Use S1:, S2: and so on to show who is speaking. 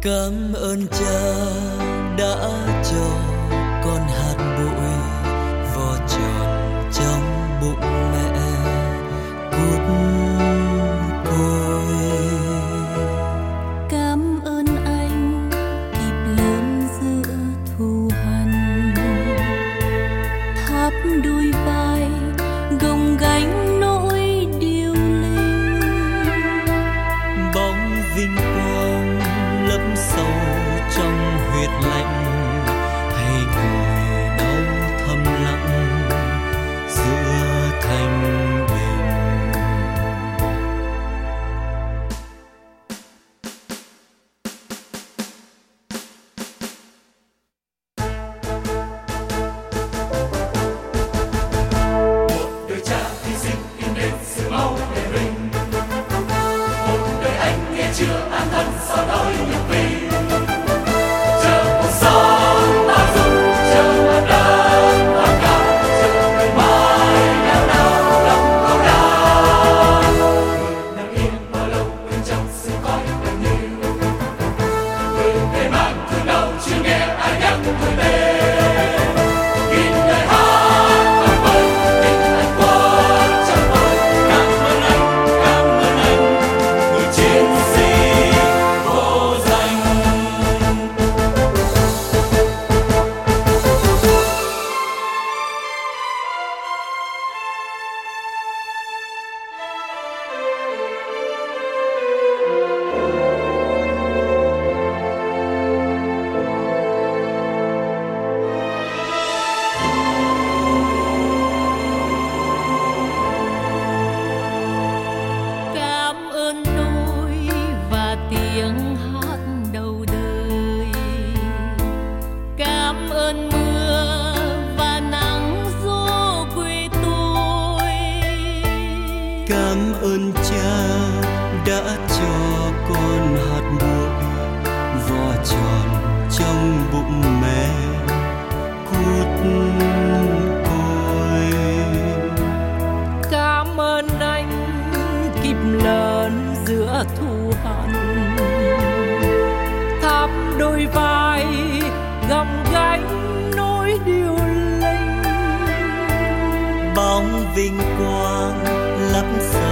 S1: Cảm ơn cha đã cho con hạt bụi vò tròn trong bụng mẹ cút côi.
S2: Cảm ơn anh kịp lớn giữa thù hằn, tháp đôi vai gồng gánh nỗi điêu linh.
S1: Bóng vinh quang lấp sâu trong huyệt lạnh, hay ngồi đau thầm lặng giữa thanh bình.
S3: Một đời cha hy sinh in lên sự máu đền mình, một đời anh nghe chưa an thân sau đói nhục vì. Chờ một gió bao dung, chờ một đất hoa cao, chờ ngày mai đau đau lòng câu đau. Người nằm yên bao lâu bên trong sương khói gần như, người về mang thương đau chưa nghe ai nhắc người tên. Nghìn lời hát vang vơi, tình anh qua trong tôi. Cảm ơn anh, người chiến sĩ vô danh.
S2: Cảm ơn nỗi và tiếng hát đầu đời. Cảm ơn mưa và nắng gió quê tôi.
S1: Cảm ơn cha đã cho con hạt bụi vò tròn trong bụng mẹ cút côi.
S2: Cảm ơn anh kịp lớn giữa thù hằn, tháp đôi vai gồng gánh nỗi điêu linh.
S1: Bóng vinh quang lấp